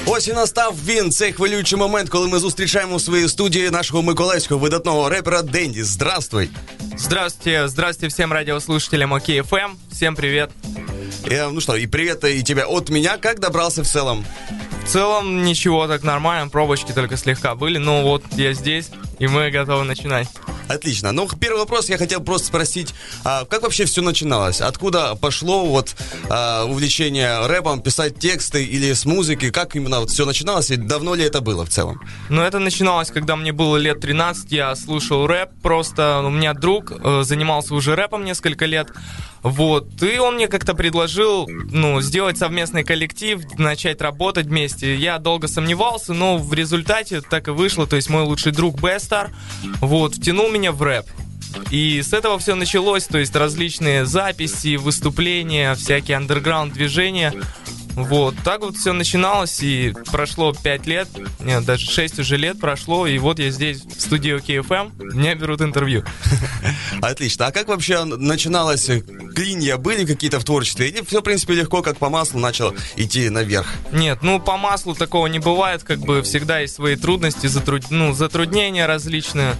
Ось і настав він, цей хвилюючий момент, коли ми зустрічаємо в своїй студії нашого миколаївського видатного репера Дэнди. Здравствуй! Здравствуйте всем радиослушателям ОК-ФМ. Всем привет. Ну что, и привет и тебя от меня. Как добрался в целом? В целом ничего, так нормально, пробочки только слегка были. Но вот я здесь, и мы готовы начинать. Отлично. Ну, первый вопрос я хотел просто спросить, как вообще все начиналось? Откуда пошло увлечение рэпом, писать тексты или с музыки? Как именно все начиналось и давно ли это было в целом? Ну, это начиналось, когда мне было лет 13, я слушал рэп, просто у меня друг занимался уже рэпом несколько лет, вот, и он мне как-то предложил, сделать совместный коллектив, начать работать вместе. Я долго сомневался, но в результате так и вышло, то есть мой лучший друг Бестар, втянул меня в рэп. И с этого все началось, то есть различные записи, выступления, всякие андерграунд-движения. Так все начиналось, и прошло 5 лет, нет, даже 6 уже лет прошло, и вот я здесь, в студии ОК-ФМ, меня берут интервью. Отлично. А как вообще начиналось? Клинья были какие-то в творчестве? Или все, в принципе, легко, как по маслу, начало идти наверх? Нет, по маслу такого не бывает, всегда есть свои трудности, затруднения различные,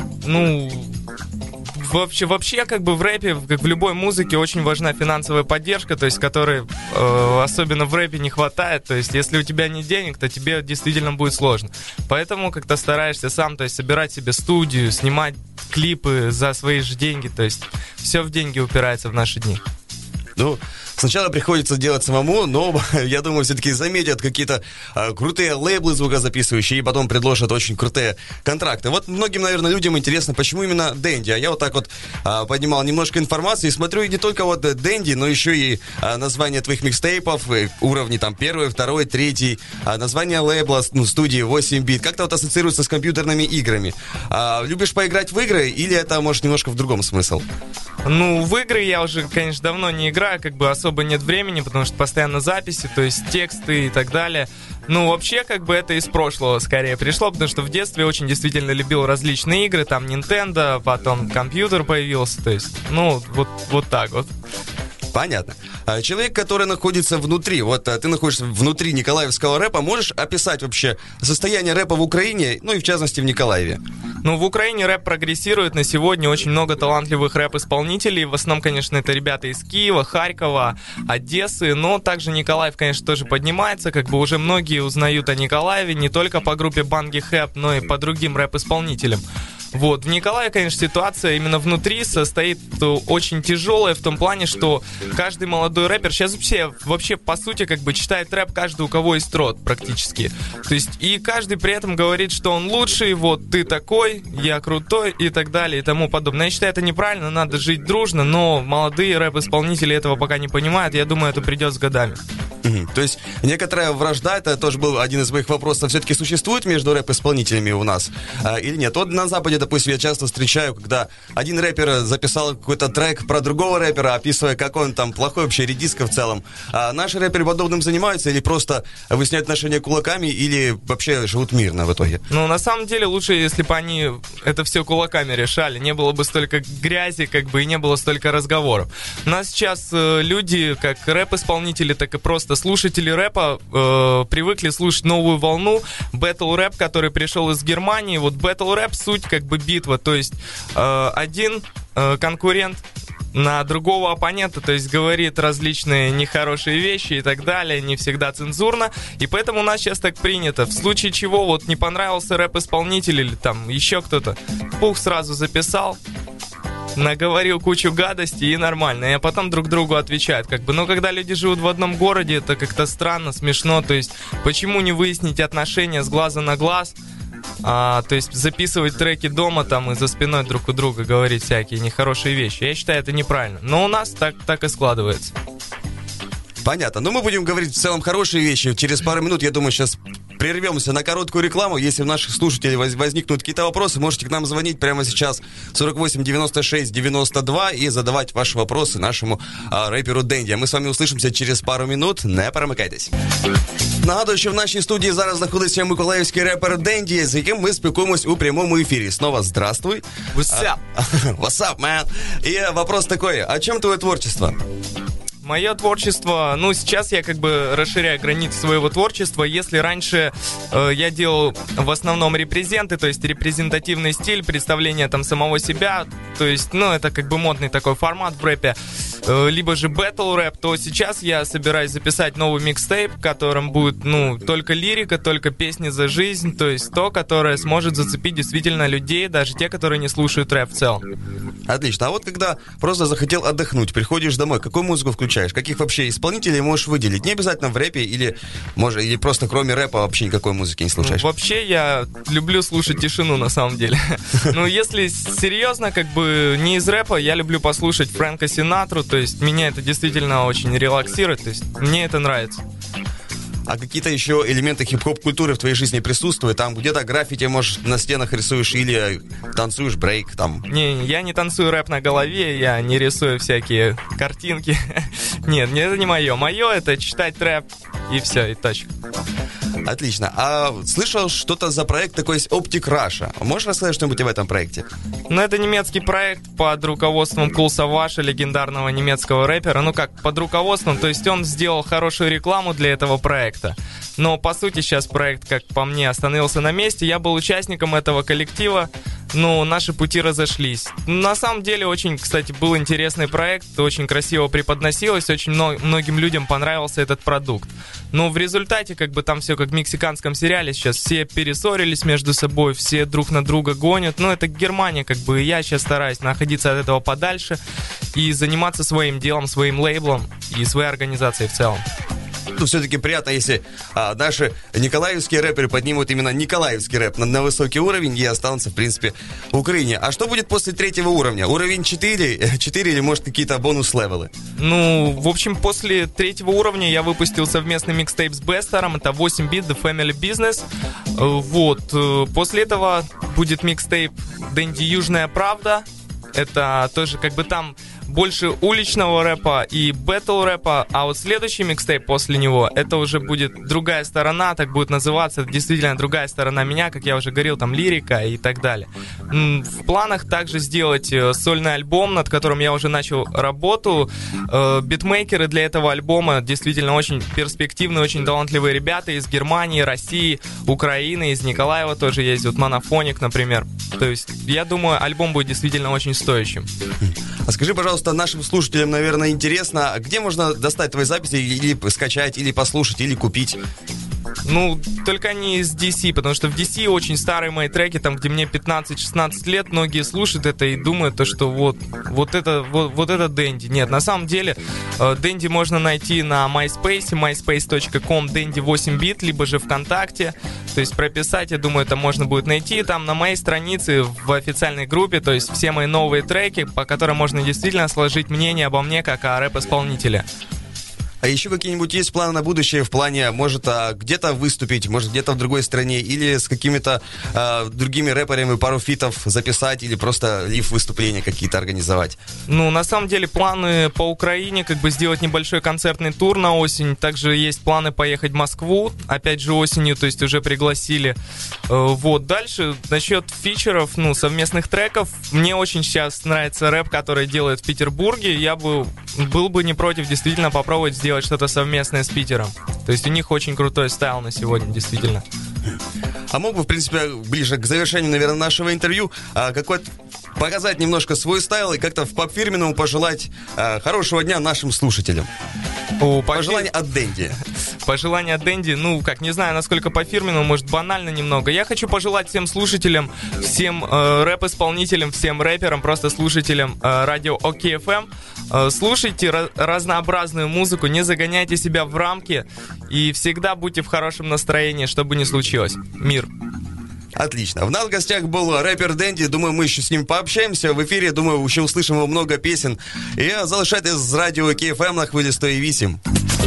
Вообще, в рэпе, как в любой музыке, очень важна финансовая поддержка, то есть, которой особенно в рэпе не хватает. То есть, если у тебя нет денег, то тебе действительно будет сложно. Поэтому как-то стараешься сам, то есть, собирать себе студию, снимать клипы за свои же деньги. То есть, все в деньги упирается в наши дни. Сначала приходится делать самому, но, я думаю, все-таки заметят какие-то крутые лейблы звукозаписывающие и потом предложат очень крутые контракты. Вот многим, наверное, людям интересно, почему именно Дэнди. А я вот так вот поднимал немножко информации и смотрю, и не только Дэнди, но еще и название твоих микстейпов, уровни там 1, 2, 3, название лейбла, студии 8 бит. Как-то ассоциируется с компьютерными играми. Любишь поиграть в игры или это, может, немножко в другом смысл? В игры я уже, конечно, давно не играю, особо нет времени, потому что постоянно записи, то есть тексты и так далее. Вообще, это из прошлого скорее пришло, потому что в детстве очень действительно любил различные игры, там Nintendo, потом компьютер появился, то есть, вот так вот. Понятно. Человек, который находится внутри, ты находишься внутри николаевского рэпа, можешь описать вообще состояние рэпа в Украине, и в частности в Николаеве? В Украине рэп прогрессирует на сегодня, очень много талантливых рэп-исполнителей, в основном, конечно, это ребята из Киева, Харькова, Одессы, но также Николаев, конечно, тоже поднимается, уже многие узнают о Николаеве не только по группе Банги Хэп, но и по другим рэп-исполнителям. В Николаеве, конечно, ситуация именно внутри состоит очень тяжелая в том плане, что каждый молодой рэпер сейчас вообще по сути, читает рэп каждый, у кого есть рот практически. То есть, и каждый при этом говорит, что он лучший, ты такой, я крутой и так далее и тому подобное. Я считаю, это неправильно, надо жить дружно, но молодые рэп-исполнители этого пока не понимают, я думаю, это придет с годами. То есть некоторая вражда, это тоже был один из моих вопросов, все-таки существует между рэп-исполнителями у нас или нет? На Западе, допустим, я часто встречаю, когда один рэпер записал какой-то трек про другого рэпера, описывая, как он там плохой вообще редиска в целом. А наши рэперы подобным занимаются или просто выясняют отношения кулаками, или вообще живут мирно в итоге? На самом деле лучше, если бы они это все кулаками решали, не было бы столько грязи, и не было столько разговоров. У нас сейчас люди, как рэп-исполнители, так и просто слушатели рэпа привыкли слушать новую волну, бэтл рэп, который пришел из Германии. Бэтл рэп суть битва, то есть один конкурент на другого оппонента, то есть говорит различные нехорошие вещи и так далее, не всегда цензурно, и поэтому у нас сейчас так принято. В случае чего не понравился рэп-исполнитель или там еще кто-то, сразу записал, наговорил кучу гадостей и нормально, и потом друг другу отвечают, но когда люди живут в одном городе, это как-то странно, смешно, то есть почему не выяснить отношения с глаза на глаз, то есть записывать треки дома и за спиной друг у друга говорить всякие нехорошие вещи. Я считаю, это неправильно, но у нас так и складывается. Понятно. Мы будем говорить в целом хорошие вещи. Через пару минут, я думаю, сейчас прервемся на короткую рекламу. Если у наших слушателей возникнут какие-то вопросы, можете к нам звонить прямо сейчас 48 96 92 и задавать ваши вопросы нашему рэперу Дэнді. А ми з вами услышимося через пару минут. Не перемикайтесь. Нагадую, що в нашій студії зараз знаходиться миколаївський репер Дэнді, з яким ми спілкуємось у прямому ефірі. Снова здравствуй. What's up? What's up, man? И вопрос такой, о чем твое творчество? Мое творчество, ну, сейчас я как бы расширяю границы своего творчества. Если раньше я делал в основном репрезенты, то есть репрезентативный стиль, представление там самого себя, то есть, ну, это как бы модный такой формат в рэпе, либо же battle рэп, то сейчас я собираюсь записать новый микстейп, в котором будет, ну, только лирика, только песни за жизнь, то есть то, которое сможет зацепить действительно людей, даже те, которые не слушают рэп в целом. Отлично. А вот когда просто захотел отдохнуть, приходишь домой, какую музыку включаешь? Каких вообще исполнителей можешь выделить? Не обязательно в рэпе или просто кроме рэпа вообще никакой музыки не слушаешь? Вообще я люблю слушать тишину на самом деле. Ну, если серьезно, как бы не из рэпа, я люблю послушать Фрэнка Синатру, то есть меня это действительно очень релаксирует, то есть мне это нравится. А какие-то еще элементы хип-хоп культуры в твоей жизни присутствуют? Там где-то граффити, может, на стенах рисуешь или танцуешь брейк там? Не, я не танцую рэп на голове, я не рисую всякие картинки. Нет, это не мое. Мое это читать рэп и все, и точка. Отлично. А слышал что-то за проект такой Optic Russia? Можешь рассказать что-нибудь об этом проекте? Ну, это немецкий проект под руководством Kool Savas, легендарного немецкого рэпера. Ну, как под руководством, то есть он сделал хорошую рекламу для этого проекта. Но, по сути, сейчас проект, как по мне, остановился на месте. Я был участником этого коллектива, но наши пути разошлись. На самом деле, очень, кстати, был интересный проект, очень красиво преподносилось, очень многим людям понравился этот продукт. Но в результате, как бы там все как в мексиканском сериале, сейчас все перессорились между собой, все друг на друга гонят. Ну, это Германия, как бы, и я сейчас стараюсь находиться от этого подальше и заниматься своим делом, своим лейблом и своей организацией в целом. Ну, все-таки приятно, если наши николаевские рэперы поднимут именно николаевский рэп на высокий уровень и останутся, в принципе, в Украине. А что будет после третьего уровня? Уровень 4 или, может, какие-то бонус-левелы? Ну, в общем, после третьего уровня я выпустил совместный микстейп с Бестером. Это 8 бит, The Family Business. Вот. После этого будет микстейп Дэнди Южная Правда. Это тоже как бы там больше уличного рэпа и бэтл рэпа, а вот следующий микстейп после него, это уже будет другая сторона, так будет называться, это действительно другая сторона меня, как я уже говорил, там лирика и так далее. В планах также сделать сольный альбом, над которым я уже начал работу. Битмейкеры для этого альбома действительно очень перспективные, очень талантливые ребята из Германии, России, Украины, из Николаева тоже есть, вот Монофоник, например. То есть, я думаю, альбом будет действительно очень стоящим. А скажи, пожалуйста, нашим слушателям, наверное, интересно, где можно достать твои записи или скачать, или послушать, или купить? Ну, только не из DC, потому что в DC очень старые мои треки, там, где мне 15-16 лет, многие слушают это и думают, что вот это Дэнди. Нет, на самом деле, Дэнди можно найти на MySpace, myspace.com Дэнди8бит, либо же ВКонтакте. То есть прописать, я думаю, это можно будет найти. Там на моей странице в официальной группе, то есть все мои новые треки, по которым можно действительно сложить мнение обо мне, как о рэп-исполнителе. А еще какие-нибудь есть планы на будущее в плане, может, где-то выступить, может, где-то в другой стране, или с какими-то другими рэперами пару фитов записать, или просто лив-выступления какие-то организовать? Ну, на самом деле, планы по Украине, как бы сделать небольшой концертный тур на осень. Также есть планы поехать в Москву, опять же осенью, то есть уже пригласили. Вот, дальше, насчет фичеров, ну, совместных треков. Мне очень сейчас нравится рэп, который делают в Петербурге. Я был бы не против действительно попробовать сделать что-то совместное с Питером. То есть у них очень крутой стайл на сегодня, действительно. А мог бы, в принципе, ближе к завершению, наверное, нашего интервью показать немножко свой стайл и как-то в поп-фирменному пожелать хорошего дня нашим слушателям? Пожелание от Дэнди. Пожелание от Дэнди, ну, как, не знаю, насколько по-фирменному, может, банально немного. Я хочу пожелать всем слушателям, всем рэп-исполнителям, всем рэперам, просто слушателям радио ОК-ФМ. Слушайте разнообразную музыку, не загоняйте себя в рамки и всегда будьте в хорошем настроении, что бы ни случилось. Мир. Отлично. В нас в гостях был рэпер Дэнди. Думаю, мы еще с ним пообщаемся в эфире. Думаю, ще услышимо много песен. І залишайтесь з радіо КФМ на хвилі 108.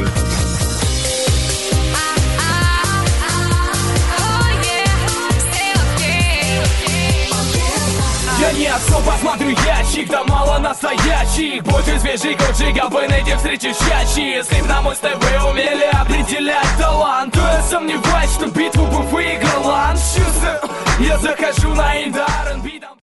Я не особо смотрю ящик, да мало настоящих. Больше свежих отжигов и найти встречи чаще. Если б нам мы с тобой умели определять талант, то я сомневаюсь, что битву бы выиграл Ланс. Я захожу на Индар.